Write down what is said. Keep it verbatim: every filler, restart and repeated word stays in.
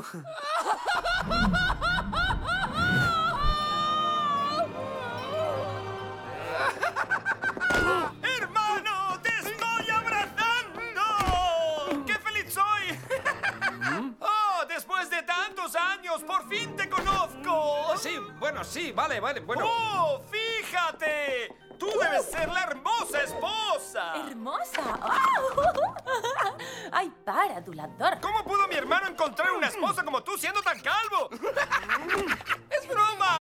¡Hermano, te estoy abrazando! ¡Qué feliz soy! ¡Oh, después de tantos años, por fin te conozco! Sí, bueno, sí, vale, vale, bueno. ¡Oh, fíjate! ¡Tú debes ser la hermosa esposa! ¡Hermosa! ¡Oh! ¡Ay, para, adulador! ¿Cómo pudo mi hermano encontrar una esposa como tú siendo tan calvo?